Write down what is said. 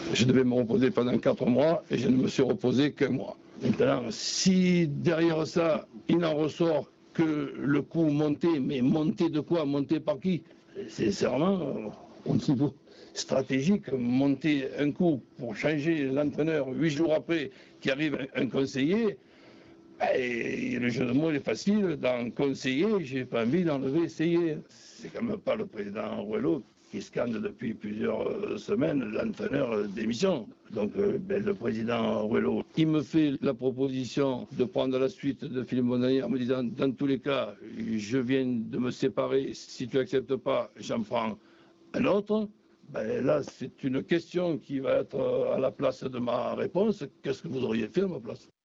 Je devais me reposer pendant 4 mois et je ne me suis reposé qu'un mois. Maintenant, si derrière ça, il en ressort que le coup monté, mais monté de quoi? Monté par qui? Sincèrement, au niveau stratégique, monter un coup pour changer l'entraîneur 8 jours après qui arrive un conseiller, et le jeu de mots est facile. Dans conseiller, j'ai pas envie d'enlever essayer. C'est quand même pas le président Ruello qui scande depuis plusieurs semaines l'entraîneur démission. Donc le président Ruello, il me fait la proposition de prendre la suite de Philippe Bonaghi en me disant dans tous les cas, je viens de me séparer, si tu n'acceptes pas, j'en prends un autre. Là, c'est une question qui va être à la place de ma réponse. Qu'est-ce que vous auriez fait à ma place?